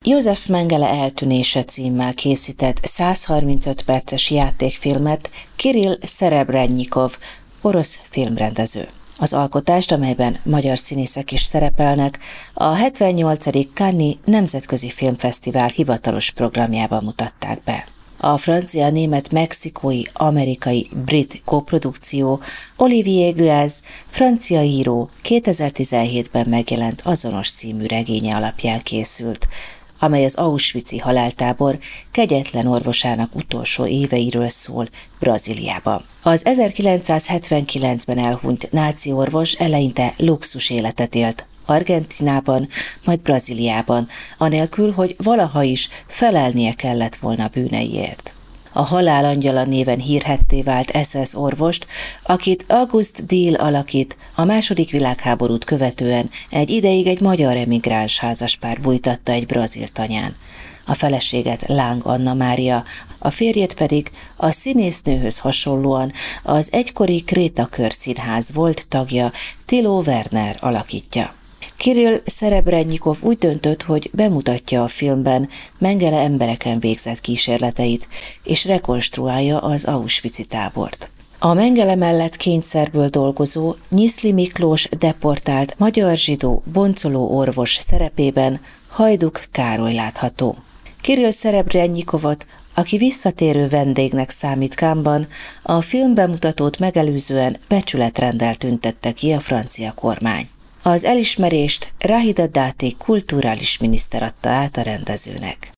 József Mengele eltűnése címmel készített 135 perces játékfilmet Kirill Szerebrennyikov, orosz filmrendező. Az alkotást, amelyben magyar színészek is szerepelnek, a 78. Cannes-i Nemzetközi Filmfesztivál hivatalos programjában mutatták be. A francia, német, mexikói, amerikai, brit koprodukció Olivier Guez, francia író 2017-ben megjelent azonos című regénye alapján készült, amely az auschwitzi haláltábor kegyetlen orvosának utolsó éveiről szól Brazíliában. Az 1979-ben elhunyt náci orvos eleinte luxus életet élt Argentínában, majd Brazíliában, anélkül, hogy valaha is felelnie kellett volna bűneiért. A Halál angyala néven hírhedté vált SS orvost, akit August Diehl alakít, a II. Világháborút követően egy ideig egy magyar emigráns házaspár bújtatta egy brazil tanyán. A feleséget Láng Anna Mária, a férjét pedig a színésznőhöz hasonlóan az egykori Kréta Körszínház volt tagja Thilo Werner alakítja. Kirill Szerebrennyikov úgy döntött, hogy bemutatja a filmben Mengele embereken végzett kísérleteit, és rekonstruálja az auschwitzi tábort. A Mengele mellett kényszerből dolgozó Nyiszli Miklós deportált magyar zsidó boncoló orvos szerepében Hajduk Károly látható. Kirill Szerebrennyikovat, aki visszatérő vendégnek számít Cannes-ban, a filmbemutatót megelőzően becsületrenddel tüntette ki a francia kormány. Az elismerést Rahida Dati kulturális miniszter adta át a rendezőnek.